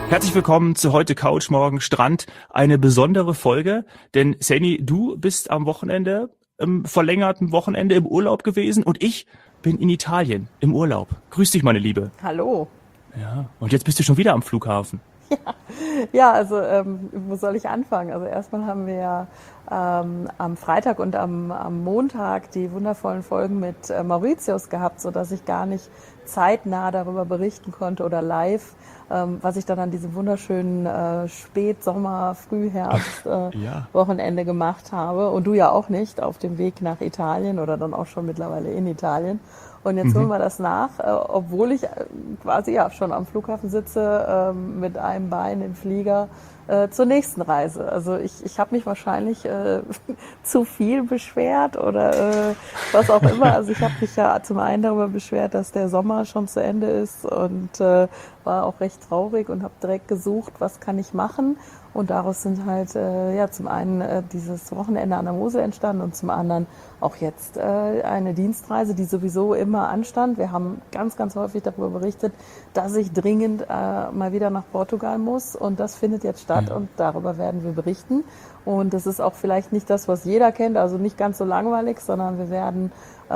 Herzlich willkommen zu heute Couch, morgen Strand. Eine besondere Folge, denn Saini, du bist am Wochenende, im verlängerten Wochenende im Urlaub gewesen und ich bin in Italien im Urlaub. Grüß dich, meine Liebe. Hallo. Ja, und jetzt bist du schon wieder am Flughafen. Ja, also wo soll ich anfangen? Also erstmal haben wir ja am Freitag und am Montag die wundervollen Folgen mit Mauritius gehabt, sodass ich gar nicht zeitnah darüber berichten konnte oder live, was ich dann an diesem wunderschönen Spätsommer, Frühherbst Ja. Wochenende gemacht habe. Und du ja auch nicht, auf dem Weg nach Italien oder dann auch schon mittlerweile in Italien. Und jetzt holen Mhm. wir das nach, obwohl ich quasi ja schon am Flughafen sitze, mit einem Bein im Flieger zur nächsten Reise. Also ich habe mich wahrscheinlich zu viel beschwert oder was auch immer. Also ich habe mich ja zum einen darüber beschwert, dass der Sommer schon zu Ende ist und war auch recht traurig und habe direkt gesucht, was kann ich machen. Und daraus sind halt ja zum einen dieses Wochenende an der Mosel entstanden und zum anderen auch jetzt eine Dienstreise, die sowieso immer anstand. Wir haben ganz, ganz häufig darüber berichtet, dass ich dringend mal wieder nach Portugal muss und das findet jetzt statt und darüber werden wir berichten. Und das ist auch vielleicht nicht das, was jeder kennt, also nicht ganz so langweilig, sondern wir werden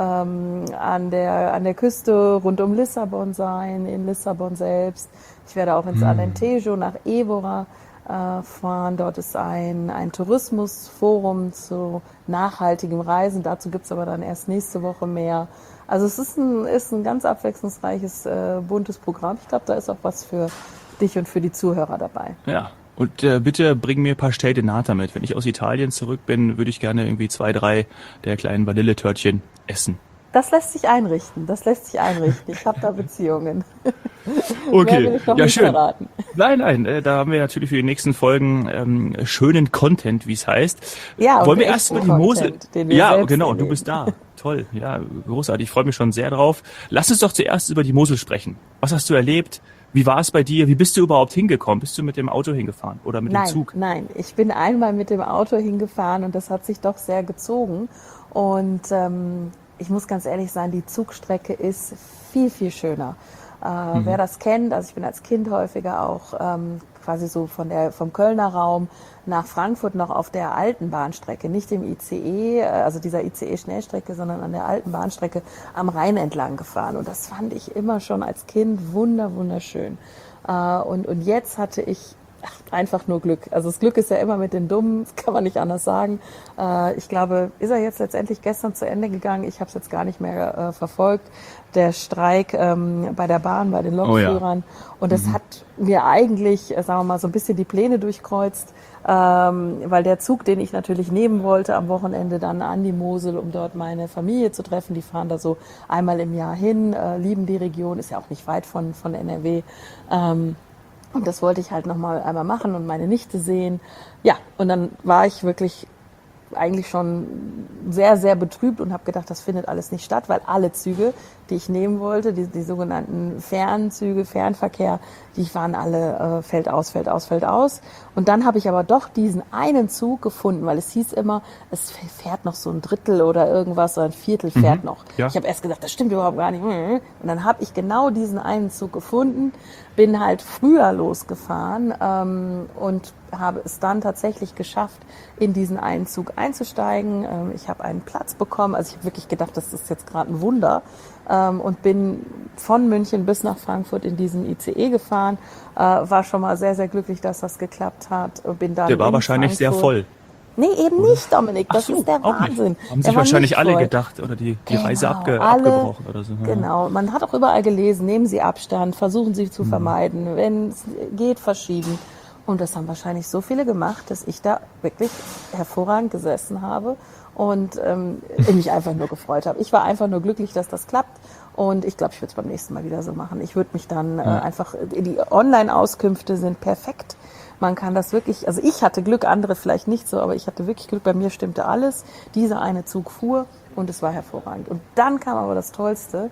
an der Küste rund um Lissabon sein, in Lissabon selbst. Ich werde auch ins Alentejo nach Évora fahren. Dort ist ein Tourismusforum zu nachhaltigem Reisen. Dazu gibt's aber dann erst nächste Woche mehr. Also es ist ein ganz abwechslungsreiches, buntes Programm. Ich glaube, da ist auch was für dich und für die Zuhörer dabei. Ja. Und bitte bring mir Pastel de Nata mit. Wenn ich aus Italien zurück bin, würde ich gerne irgendwie 2, 3 der kleinen Vanilletörtchen essen. Das lässt sich einrichten. Das lässt sich einrichten. Ich habe da Beziehungen. Mehr will Okay, ich noch ja nicht schön. verraten. Nein, da haben wir natürlich für die nächsten Folgen schönen Content, wie es heißt. Ja, und Wollen wir erst echten über die Mosel? Content, den wir Ja, selbst genau, du erleben. bist da. Toll, ja, großartig. Ich freue mich schon sehr drauf. Lass uns doch zuerst über die Mosel sprechen. Was hast du erlebt? Wie war es bei dir? Wie bist du überhaupt hingekommen? Bist du mit dem Auto hingefahren oder mit dem Nein, Zug? nein. Ich bin einmal mit dem Auto hingefahren und das hat sich doch sehr gezogen. Und ich muss ganz ehrlich sein, die Zugstrecke ist viel, viel schöner. Wer das kennt, also ich bin als Kind häufiger auch quasi so vom Kölner Raum nach Frankfurt noch auf der alten Bahnstrecke, nicht im ICE, also dieser ICE-Schnellstrecke, sondern an der alten Bahnstrecke am Rhein entlang gefahren. Und das fand ich immer schon als Kind wunderschön. Und jetzt hatte ich einfach nur Glück. Also das Glück ist ja immer mit den Dummen, das kann man nicht anders sagen. Ich glaube, ist er jetzt letztendlich gestern zu Ende gegangen. Ich habe es jetzt gar nicht mehr verfolgt. Der Streik bei der Bahn, bei den Oh ja. Lokführern. Und das hat mir eigentlich, sagen wir mal, so ein bisschen die Pläne durchkreuzt, weil der Zug, den ich natürlich nehmen wollte, am Wochenende dann an die Mosel, um dort meine Familie zu treffen. Die fahren da so einmal im Jahr hin, lieben die Region, ist ja auch nicht weit von NRW. Und das wollte ich halt noch mal einmal machen und meine Nichte sehen. Ja, und dann war ich wirklich eigentlich schon sehr, sehr betrübt und habe gedacht, das findet alles nicht statt, weil alle Züge, die ich nehmen wollte, die sogenannten Fernzüge, Fernverkehr, die waren alle fällt aus. Und dann habe ich aber doch diesen einen Zug gefunden, weil es hieß immer, es fährt noch so ein Drittel oder irgendwas, oder ein Viertel fährt noch. Ja. Ich habe erst gedacht, das stimmt überhaupt gar nicht. Und dann habe ich genau diesen einen Zug gefunden, bin halt früher losgefahren und habe es dann tatsächlich geschafft, in diesen einen Zug einzusteigen. Ich habe einen Platz bekommen, also ich habe wirklich gedacht, das ist jetzt gerade ein Wunder und bin von München bis nach Frankfurt in diesen ICE gefahren. War schon mal sehr, sehr glücklich, dass das geklappt hat. Bin dann Der war in wahrscheinlich sehr Frankfurt. voll. Nee, eben nicht, Dominik. Ach Das so, ist der auch nicht. Wahnsinn. Haben Der sich war wahrscheinlich nicht alle voll. gedacht oder die Reise Genau, abgebrochen oder so. Ja. genau. Man hat auch überall gelesen, nehmen Sie Abstand, versuchen Sie zu vermeiden, wenn es geht, verschieben. Und das haben wahrscheinlich so viele gemacht, dass ich da wirklich hervorragend gesessen habe und mich einfach nur gefreut habe. Ich war einfach nur glücklich, dass das klappt. Und ich glaube, ich würde es beim nächsten Mal wieder so machen. Ich würde mich dann einfach, die Online-Auskünfte sind perfekt. Man kann das wirklich, also ich hatte Glück, andere vielleicht nicht so, aber ich hatte wirklich Glück, bei mir stimmte alles. Dieser eine Zug fuhr und es war hervorragend. Und dann kam aber das Tollste,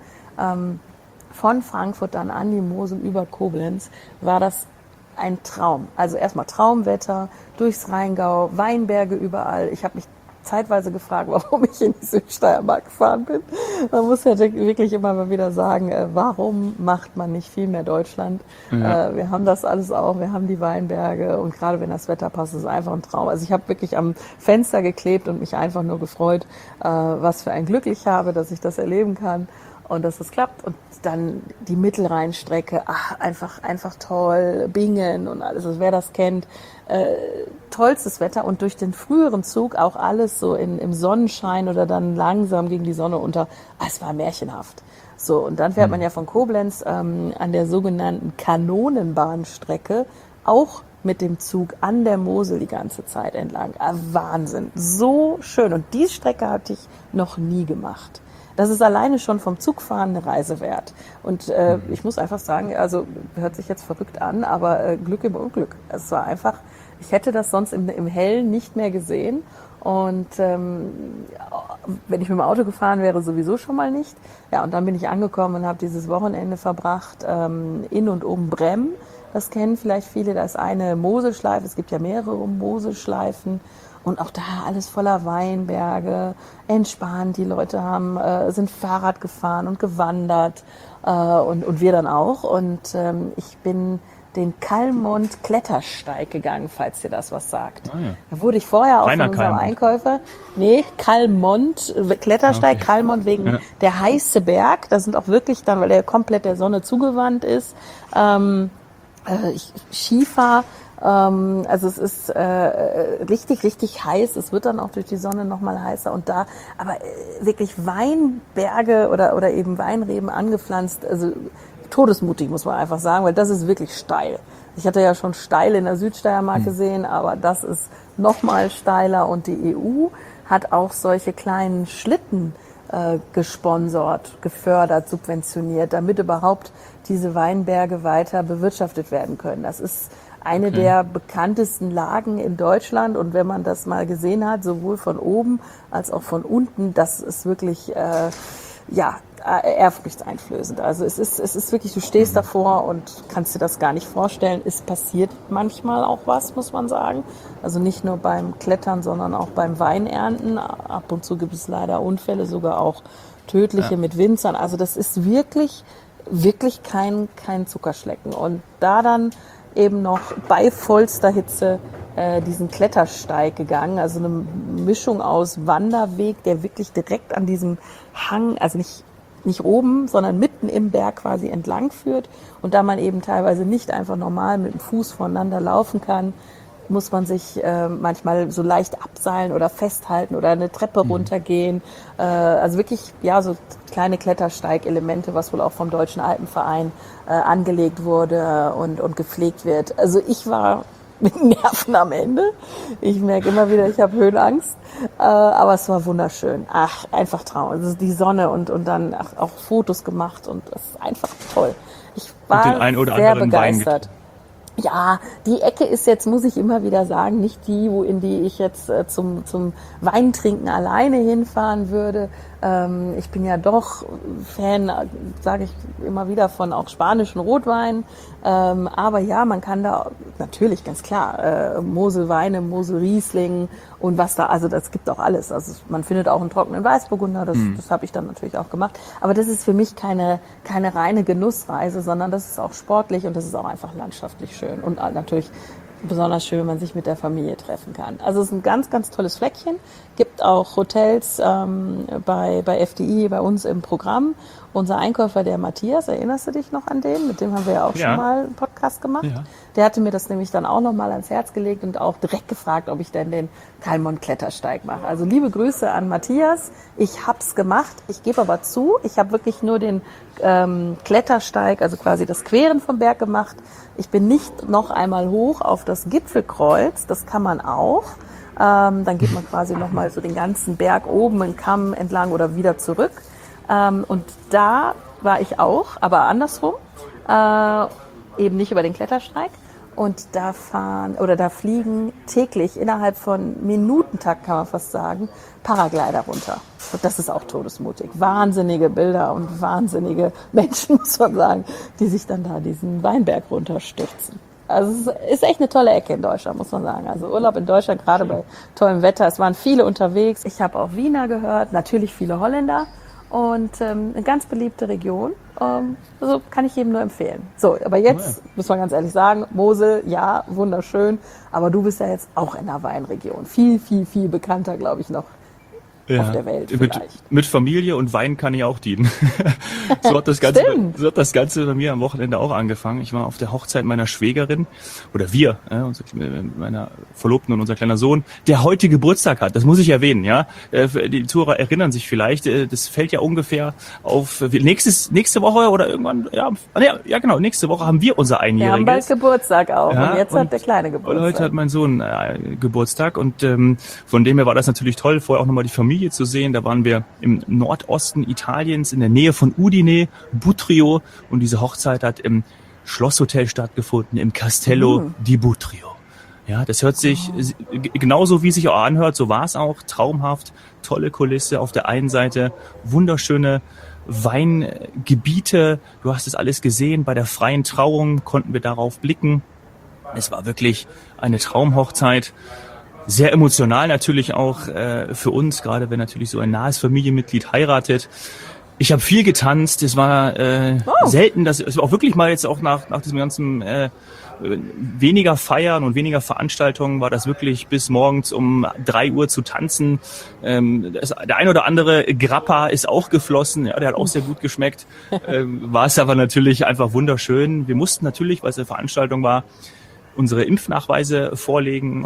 von Frankfurt dann an die Mosel über Koblenz war das ein Traum. Also erstmal Traumwetter, durchs Rheingau, Weinberge überall. Ich habe mich zeitweise gefragt, warum ich in die Südsteiermark gefahren bin. Man muss ja wirklich immer mal wieder sagen, warum macht man nicht viel mehr Deutschland? Ja. Wir haben das alles auch, wir haben die Weinberge und gerade wenn das Wetter passt, ist es einfach ein Traum. Also ich habe wirklich am Fenster geklebt und mich einfach nur gefreut, was für ein Glück ich habe, dass ich das erleben kann. Und dass es klappt. Und dann die Mittelrheinstrecke, einfach toll, Bingen und alles, also wer das kennt, tollstes Wetter und durch den früheren Zug auch alles so im Sonnenschein oder dann langsam gegen die Sonne unter. Es war märchenhaft. So, und dann fährt man ja von Koblenz an der sogenannten Kanonenbahnstrecke auch mit dem Zug an der Mosel die ganze Zeit entlang. Wahnsinn, so schön. Und die Strecke hatte ich noch nie gemacht. Das ist alleine schon vom Zugfahren eine Reise wert. Und ich muss einfach sagen, also hört sich jetzt verrückt an, aber Glück im Unglück. Es war einfach, ich hätte das sonst im Hellen nicht mehr gesehen. Und wenn ich mit dem Auto gefahren wäre, sowieso schon mal nicht. Ja, und dann bin ich angekommen und habe dieses Wochenende verbracht in und um Brem. Das kennen vielleicht viele, da ist eine Moselschleife, es gibt ja mehrere Moselschleifen. Und auch da alles voller Weinberge, entspannt. Die Leute sind Fahrrad gefahren und gewandert und wir dann auch. Und ich bin den Kallmond-Klettersteig gegangen, falls dir das was sagt. Ah, ja. Da wurde ich vorher auch von unserem Einkäufer. Nee, Kallmond-Klettersteig, okay. Kallmond wegen der heiße Berg. Da sind auch wirklich dann, weil der komplett der Sonne zugewandt ist, Skifahr. Also es ist richtig, richtig heiß. Es wird dann auch durch die Sonne nochmal heißer und da, aber wirklich Weinberge oder eben Weinreben angepflanzt, also todesmutig, muss man einfach sagen, weil das ist wirklich steil. Ich hatte ja schon steil in der Südsteiermark gesehen, aber das ist nochmal steiler und die EU hat auch solche kleinen Schlitten gesponsert, gefördert, subventioniert, damit überhaupt diese Weinberge weiter bewirtschaftet werden können. Das ist eine der bekanntesten Lagen in Deutschland und wenn man das mal gesehen hat, sowohl von oben als auch von unten, das ist wirklich ehrfurchtseinflößend. Also es ist wirklich, du stehst davor und kannst dir das gar nicht vorstellen. Es passiert manchmal auch was, muss man sagen. Also nicht nur beim Klettern, sondern auch beim Weinernten. Ab und zu gibt es leider Unfälle, sogar auch tödliche mit Winzern. Also das ist wirklich, wirklich kein Zuckerschlecken. Und da dann eben noch bei vollster Hitze diesen Klettersteig gegangen, also eine Mischung aus Wanderweg, der wirklich direkt an diesem Hang, also nicht oben, sondern mitten im Berg quasi entlang führt und da man eben teilweise nicht einfach normal mit dem Fuß voneinander laufen kann, muss man sich manchmal so leicht abseilen oder festhalten oder eine Treppe runtergehen. Also wirklich, ja, so kleine Klettersteigelemente, was wohl auch vom Deutschen Alpenverein angelegt wurde und gepflegt wird. Also ich war mit den Nerven am Ende. Ich merke immer wieder, ich habe Höhenangst. Aber es war wunderschön. Einfach Traum. Also die Sonne und dann auch Fotos gemacht und es ist einfach toll. Ich war sehr begeistert. Ja, die Ecke ist jetzt, muss ich immer wieder sagen, nicht die, in die ich jetzt zum Weintrinken alleine hinfahren würde. Ich bin ja doch Fan, sage ich immer wieder, von auch spanischen Rotwein. Aber ja, man kann da natürlich, ganz klar, Moselweine, Moselriesling und was da, also das gibt auch alles. Also man findet auch einen trockenen Weißburgunder, das habe ich dann natürlich auch gemacht. Aber das ist für mich keine reine Genussreise, sondern das ist auch sportlich und das ist auch einfach landschaftlich schön. Und natürlich besonders schön, wenn man sich mit der Familie treffen kann. Also es ist ein ganz, ganz tolles Fleckchen. Gibt auch Hotels bei FDI, bei uns im Programm. Unser Einkäufer, der Matthias, erinnerst du dich noch an den? Mit dem haben wir ja auch schon mal einen Podcast gemacht. Ja. Der hatte mir das nämlich dann auch noch mal ans Herz gelegt und auch direkt gefragt, ob ich denn den Kallmond-Klettersteig mache. Also liebe Grüße an Matthias. Ich hab's gemacht. Ich gebe aber zu, ich habe wirklich nur den Klettersteig, also quasi das Queren vom Berg gemacht. Ich bin nicht noch einmal hoch auf das Gipfelkreuz. Das kann man auch. Dann geht man quasi noch mal so den ganzen Berg oben in Kamm entlang oder wieder zurück. Und da war ich auch, aber andersrum, eben nicht über den Klettersteig. Und da fliegen täglich innerhalb von Minutentakt, kann man fast sagen, Paraglider runter. Und das ist auch todesmutig. Wahnsinnige Bilder und wahnsinnige Menschen, muss man sagen, die sich dann da diesen Weinberg runterstürzen. Also es ist echt eine tolle Ecke in Deutschland, muss man sagen. Also Urlaub in Deutschland, gerade bei tollem Wetter. Es waren viele unterwegs. Ich habe auch Wiener gehört, natürlich viele Holländer und eine ganz beliebte Region. Also kann ich jedem nur empfehlen. So, aber jetzt muss man ganz ehrlich sagen, Mosel, ja, wunderschön. Aber du bist ja jetzt auch in der Weinregion. Viel, viel, viel bekannter, glaube ich, noch. Auf der Welt vielleicht. Mit Familie und Wein kann ich auch dienen. So hat das Ganze bei mir am Wochenende auch angefangen. Ich war auf der Hochzeit meiner Schwägerin, oder wir, meiner Verlobten und unser kleiner Sohn, der heute Geburtstag hat. Das muss ich erwähnen, ja. Die Zuhörer erinnern sich vielleicht, das fällt ja ungefähr auf nächste Woche oder irgendwann, genau, nächste Woche haben wir unser Einjähriges. Wir haben bald Geburtstag auch und jetzt hat der Kleine Geburtstag. Und heute hat mein Sohn Geburtstag und von dem her war das natürlich toll, vorher auch nochmal die Familie zu sehen. Da waren wir im Nordosten Italiens, in der Nähe von Udine, Butrio. Und diese Hochzeit hat im Schlosshotel stattgefunden, im Castello di Butrio. Ja, das hört sich genauso, wie es sich auch anhört. So war es auch. Traumhaft, tolle Kulisse. Auf der einen Seite wunderschöne Weingebiete. Du hast es alles gesehen. Bei der freien Trauung konnten wir darauf blicken. Es war wirklich eine Traumhochzeit. Sehr emotional natürlich auch für uns, gerade wenn natürlich so ein nahes Familienmitglied heiratet. Ich habe viel getanzt, es war selten, es war auch wirklich mal jetzt auch nach diesem ganzen weniger Feiern und weniger Veranstaltungen war das wirklich bis morgens um 3 Uhr zu tanzen. Der ein oder andere Grappa ist auch geflossen, ja, der hat auch sehr gut geschmeckt. War es aber natürlich einfach wunderschön. Wir mussten natürlich, weil es eine Veranstaltung war, unsere Impfnachweise vorlegen,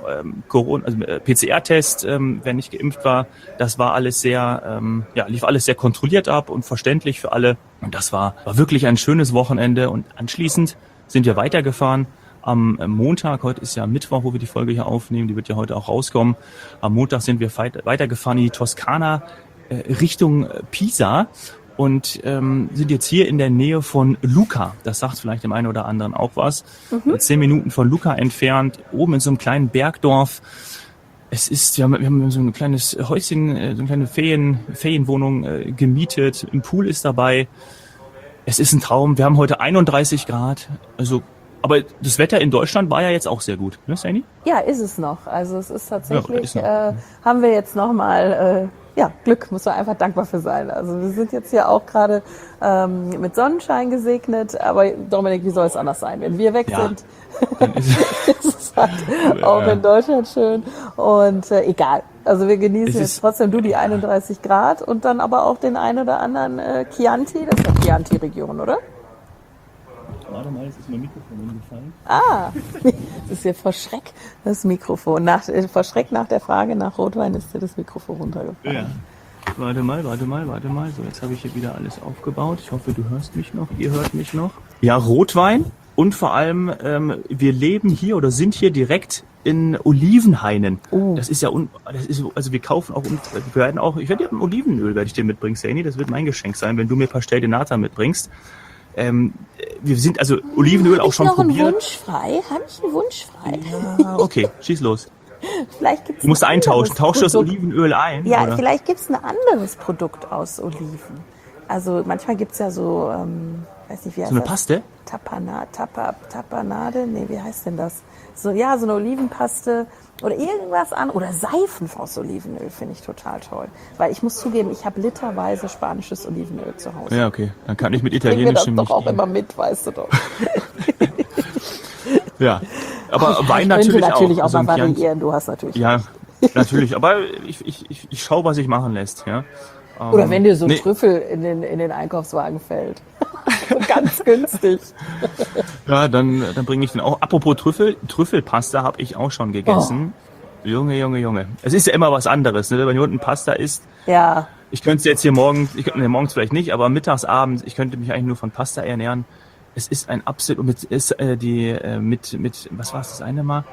PCR-Test, wer nicht geimpft war. Das war alles lief alles sehr kontrolliert ab und verständlich für alle. Und das war wirklich ein schönes Wochenende. Und anschließend sind wir weitergefahren. Am Montag, heute ist ja Mittwoch, wo wir die Folge hier aufnehmen, die wird ja heute auch rauskommen. Am Montag sind wir weitergefahren in die Toskana Richtung Pisa. Und sind jetzt hier in der Nähe von Lucca. Das sagt vielleicht dem einen oder anderen auch was. 10 Minuten von Lucca entfernt, oben in so einem kleinen Bergdorf. Wir haben so ein kleines Häuschen, so eine kleine Ferienwohnung gemietet. Im Pool ist dabei. Es ist ein Traum. Wir haben heute 31 Grad. Aber das Wetter in Deutschland war ja jetzt auch sehr gut, ne, Saini? Ja, ist es noch. Also es ist tatsächlich, haben wir jetzt nochmal Glück, muss man einfach dankbar für sein. Also wir sind jetzt hier auch gerade mit Sonnenschein gesegnet, aber Dominik, wie soll es anders sein? Wenn wir weg sind, ist es halt auch in Deutschland schön und egal. Also wir genießen jetzt trotzdem die 31 Grad und dann aber auch den einen oder anderen Chianti, das ist ja Chianti-Region, oder? Warte mal, jetzt ist mein Mikrofon umgefallen. Das ist hier vor Schreck das Mikrofon. Vor Schreck nach der Frage nach Rotwein ist dir das Mikrofon runtergefallen. Ja. Warte mal. So, jetzt habe ich hier wieder alles aufgebaut. Ich hoffe, du hörst mich noch. Ihr hört mich noch. Ja, Rotwein und vor allem, wir leben hier oder sind hier direkt in Olivenhainen. Das ist ja, also wir kaufen auch, ich werde dir ein Olivenöl werde ich dir mitbringen, Saini. Das wird mein Geschenk sein, wenn du mir Pastel de Nata mitbringst. Wir sind also Olivenöl auch schon probiert. Habe ich einen Wunsch frei? Ja, okay, schieß los. Vielleicht gibt's du musst eintauschen. Tausch das Olivenöl ein. Ja, oder? Vielleicht gibt es ein anderes Produkt aus Oliven. Also manchmal gibt es ja so, weiß nicht, wie heißt das? So eine Paste? Tapanade? Nee, wie heißt denn das? So eine Olivenpaste oder irgendwas an. Oder Seifen aus Olivenöl finde ich total toll. Weil ich muss zugeben, ich habe literweise spanisches Olivenöl zu Hause. Ja, okay. Dann kann ich mit italienischem nicht. Ich bringe mir das doch auch immer mit, weißt du doch. Ja, aber Wein natürlich auch. Natürlich auch mal variieren, du hast natürlich. Ja, natürlich, aber ich schaue, was sich machen lässt, ja. Oder wenn dir so ein Trüffel in den Einkaufswagen fällt. Ganz günstig. Ja, dann bringe ich den auch. Apropos Trüffelpasta habe ich auch schon gegessen. Junge. Es ist ja immer was anderes, ne? Wenn hier unten Pasta isst. Ja. Ich könnte es jetzt hier morgens vielleicht nicht, aber mittags, abends, ich könnte mich eigentlich nur von Pasta ernähren. Es ist ein absolut, mit was war es das eine Mal?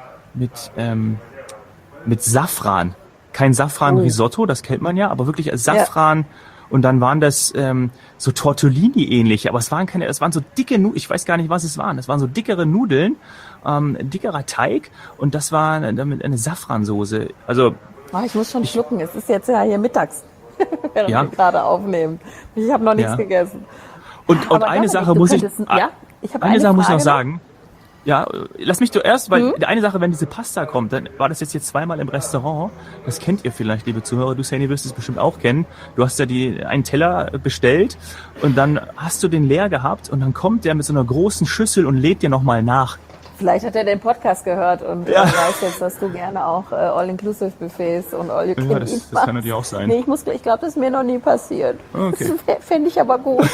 Mit Safran. Kein Safran-Risotto, das kennt man ja, aber wirklich Safran. Ja. Und dann waren das so Tortellini ähnlich, aber es waren so dicke Nudeln, ich weiß gar nicht, was es waren. Es waren so dickere Nudeln, dickerer Teig und das war damit eine Safransoße. Also ich muss schon schlucken, es ist jetzt ja hier mittags, während wir gerade aufnehmen. Ich habe noch nichts gegessen. Und eine Sache muss ich noch sagen. Ja, lass mich zuerst, weil die eine Sache, wenn diese Pasta kommt, dann war das jetzt hier zweimal im Restaurant. Das kennt ihr vielleicht, liebe Zuhörer. Du, Saini, wirst es bestimmt auch kennen. Du hast ja einen Teller bestellt und dann hast du den leer gehabt und dann kommt der mit so einer großen Schüssel und lädt dir nochmal nach. Vielleicht hat er den Podcast gehört und weiß jetzt, dass du gerne auch All-Inclusive-Buffets und All-You-Can-Eat Ja, das kann natürlich auch sein. Nee, ich glaube, das ist mir noch nie passiert. Okay. Das fände ich aber gut.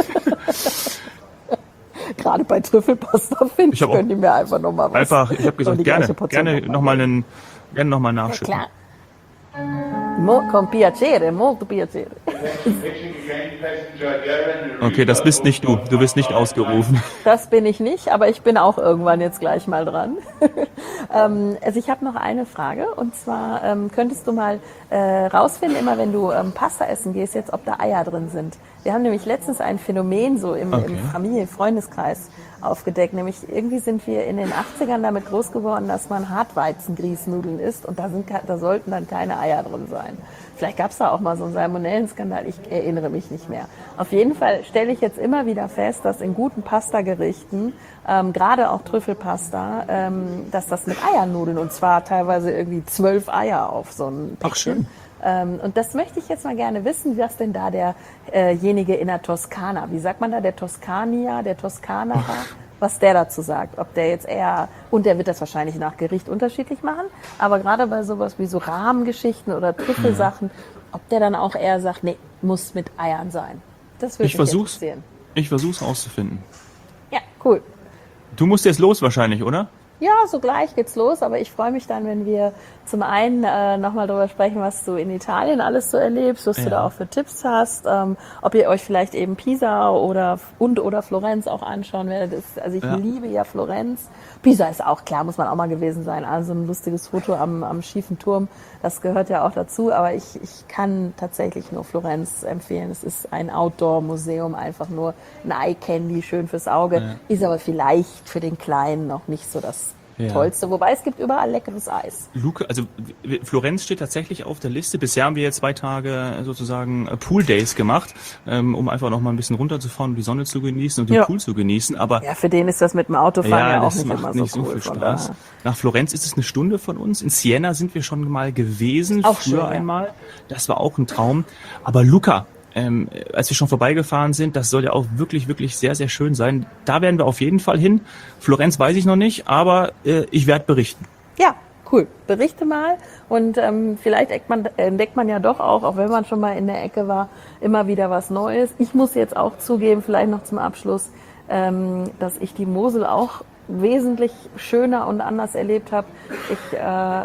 Gerade bei Trüffelpasta finde ich, können die mir einfach nochmal was. Ich habe gesagt, gerne nochmal nachschütten. Ja, klar. Con piacere, molto piacere. Okay, das bist nicht du. Du bist nicht ausgerufen. Das bin ich nicht, aber ich bin auch irgendwann jetzt gleich mal dran. Also ich habe noch eine Frage und zwar könntest du mal rausfinden, immer wenn du Pasta essen gehst, jetzt ob da Eier drin sind. Wir haben nämlich letztens ein Phänomen so im Familien-Freundeskreis aufgedeckt, nämlich irgendwie sind wir in den 80ern damit groß geworden, dass man Hartweizengrießnudeln isst und da sollten dann keine Eier drin sein. Vielleicht gab es da auch mal so einen Salmonellenskandal, ich erinnere mich nicht mehr. Auf jeden Fall stelle ich jetzt immer wieder fest, dass in guten Pastagerichten, gerade auch Trüffelpasta, dass das mit Eiernudeln und zwar teilweise irgendwie 12 Eier auf so ein Päckchen. Ach, schön. Und das möchte ich jetzt mal gerne wissen, was denn da derjenige in der Toskana, wie sagt man da, der Toskanier, der Toskaner, was der dazu sagt. Ob der jetzt und der wird das wahrscheinlich nach Gericht unterschiedlich machen, aber gerade bei sowas wie so Rahmengeschichten oder Trüffelsachen, ob der dann auch eher sagt, nee, muss mit Eiern sein. Das würde mich interessieren. Ich versuch's rauszufinden. Ja, cool. Du musst jetzt los wahrscheinlich, oder? Ja, so gleich geht's los, aber ich freue mich dann, wenn wir zum einen nochmal darüber sprechen, was du in Italien alles so erlebst, was du da auch für Tipps hast, ob ihr euch vielleicht eben Pisa oder Florenz auch anschauen werdet. Also ich liebe ja Florenz. Pisa ist auch klar, muss man auch mal gewesen sein. Also ein lustiges Foto am schiefen Turm, das gehört ja auch dazu, aber ich kann tatsächlich nur Florenz empfehlen. Es ist ein Outdoor-Museum, einfach nur ein Eye-Candy, schön fürs Auge, ist aber vielleicht für den Kleinen noch nicht so das Tollste, wobei es gibt überall leckeres Eis. Luke, also Florenz steht tatsächlich auf der Liste. Bisher haben wir jetzt 2 Tage sozusagen Pool Days gemacht, um einfach noch mal ein bisschen runterzufahren, die Sonne zu genießen und den Pool zu genießen. Aber für den ist das mit dem Autofahren auch nicht immer so so cool. Viel Spaß. Nach Florenz ist es eine Stunde von uns. In Siena sind wir schon mal gewesen, auch früher schön, einmal. Das war auch ein Traum. Aber Luca, als wir schon vorbeigefahren sind, das soll ja auch wirklich, wirklich sehr, sehr schön sein. Da werden wir auf jeden Fall hin. Florenz weiß ich noch nicht, aber ich werde berichten. Ja, cool. Berichte mal und vielleicht entdeckt man ja doch auch wenn man schon mal in der Ecke war, immer wieder was Neues. Ich muss jetzt auch zugeben, vielleicht noch zum Abschluss, dass ich die Mosel auch wesentlich schöner und anders erlebt habe. Ich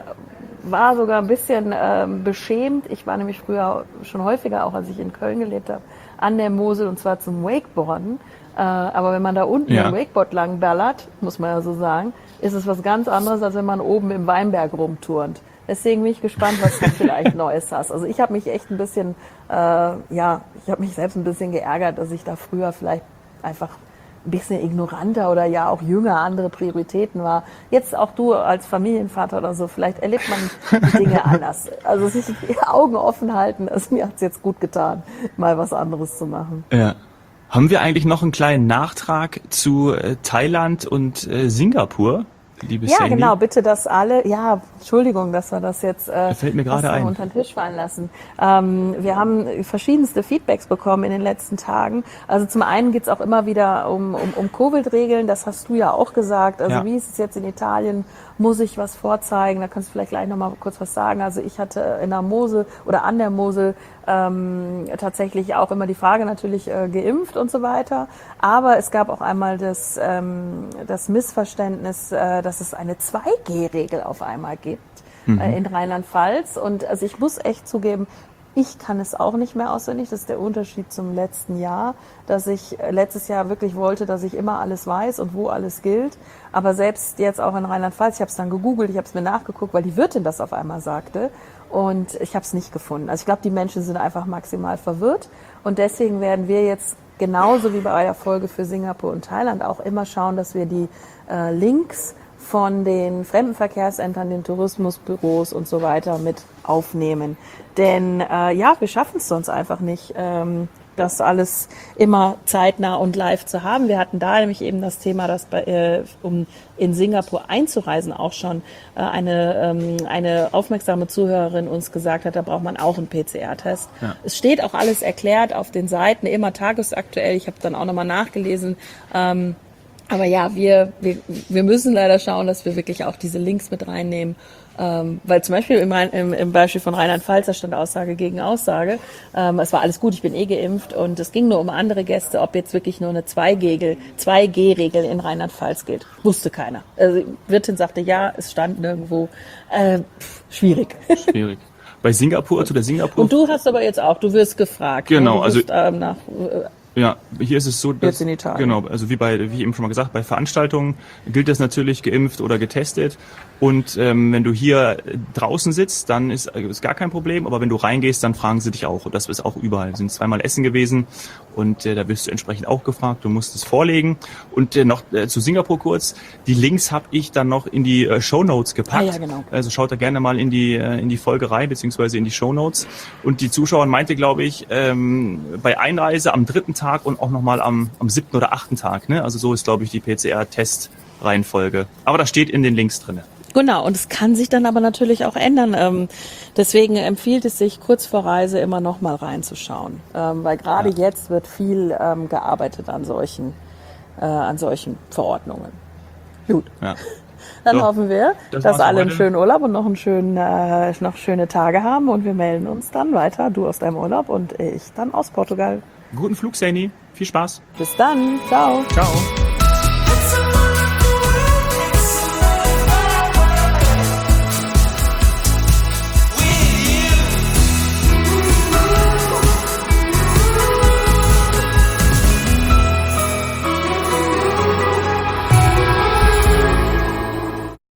war sogar ein bisschen beschämt. Ich war nämlich früher schon häufiger, auch als ich in Köln gelebt habe, an der Mosel und zwar zum Wakeboarden. Aber wenn man da unten im Wakeboard lang ballert, muss man ja so sagen, ist es was ganz anderes, als wenn man oben im Weinberg rumturnt. Deswegen bin ich gespannt, was du vielleicht Neues hast. Also ich habe mich echt ein bisschen, ich habe mich selbst ein bisschen geärgert, dass ich da früher vielleicht einfach ein bisschen ignoranter oder ja auch jünger, andere Prioritäten war. Jetzt auch du als Familienvater oder so, vielleicht erlebt man die Dinge anders. Also sich die Augen offen halten, also mir hat's jetzt gut getan, mal was anderes zu machen. Ja. Haben wir eigentlich noch einen kleinen Nachtrag zu Thailand und Singapur? Liebe ja, Saini? genau, bitte, dass alle, Entschuldigung, dass wir das jetzt fällt mir gerade ein. unter den Tisch fallen lassen. Wir haben verschiedenste Feedbacks bekommen in den letzten Tagen. Also zum einen geht's auch immer wieder um Covid-Regeln, das hast du ja auch gesagt. Also wie ist es jetzt in Italien? Muss ich was vorzeigen? Da kannst du vielleicht gleich noch mal kurz was sagen. Also ich hatte in der Mosel oder an der Mosel tatsächlich auch immer die Frage natürlich geimpft und so weiter. Aber es gab auch einmal das Missverständnis, dass es eine 2G-Regel auf einmal gibt in Rheinland-Pfalz. Und also ich muss echt zugeben, ich kann es auch nicht mehr auswendig. Das ist der Unterschied zum letzten Jahr, dass ich letztes Jahr wirklich wollte, dass ich immer alles weiß und wo alles gilt. Aber selbst jetzt auch in Rheinland-Pfalz, ich habe es dann gegoogelt, ich habe es mir nachgeguckt, weil die Wirtin das auf einmal sagte. Und ich habe es nicht gefunden. Also ich glaube, die Menschen sind einfach maximal verwirrt. Und deswegen werden wir jetzt genauso wie bei der Folge für Singapur und Thailand auch immer schauen, dass wir die Links von den Fremdenverkehrsämtern, den Tourismusbüros und so weiter mit aufnehmen. Denn wir schaffen es sonst einfach nicht, das alles immer zeitnah und live zu haben. Wir hatten da nämlich eben das Thema, dass um in Singapur einzureisen auch schon eine aufmerksame Zuhörerin uns gesagt hat, da braucht man auch einen PCR-Test. Ja. Es steht auch alles erklärt auf den Seiten, immer tagesaktuell. Ich habe dann auch nochmal nachgelesen. Aber ja, wir müssen leider schauen, dass wir wirklich auch diese Links mit reinnehmen. Weil zum Beispiel im Beispiel von Rheinland-Pfalz, da stand Aussage gegen Aussage. Es war alles gut, ich bin geimpft und es ging nur um andere Gäste, ob jetzt wirklich nur eine 2G-Regel in Rheinland-Pfalz gilt. Wusste keiner. Also die Wirtin sagte ja, es stand nirgendwo. Schwierig. Schwierig. Bei Singapur, zu der Singapur. Und du hast aber jetzt auch, du wirst gefragt. Genau, du wirst, ja, hier ist es so, dass, jetzt in Italien. Genau, also wie eben schon mal gesagt, bei Veranstaltungen gilt das natürlich geimpft oder getestet. Und wenn du hier draußen sitzt, dann ist gar kein Problem. Aber wenn du reingehst, dann fragen sie dich auch. Und das ist auch überall. Wir sind zweimal essen gewesen und da wirst du entsprechend auch gefragt. Du musst es vorlegen. Und noch zu Singapur kurz. Die Links habe ich dann noch in die Shownotes gepackt. Ja, genau. Also schaut da gerne mal in die Folge rein, beziehungsweise in die Shownotes. Und die Zuschauerin meinte, glaube ich, bei Einreise am 3. Tag und auch nochmal am 7. oder 8. Tag. Ne? Also so ist, glaube ich, die PCR-Test-Reihenfolge. Aber das steht in den Links drin. Genau, und es kann sich dann aber natürlich auch ändern. Deswegen empfiehlt es sich, kurz vor Reise immer noch mal reinzuschauen. Weil gerade jetzt wird viel gearbeitet an solchen Verordnungen. Gut. Ja. Dann hoffen wir, dass alle einen schönen Urlaub und noch schöne Tage haben. Und wir melden uns dann weiter. Du aus deinem Urlaub und ich dann aus Portugal. Guten Flug, Saini. Viel Spaß. Bis dann. Ciao. Ciao.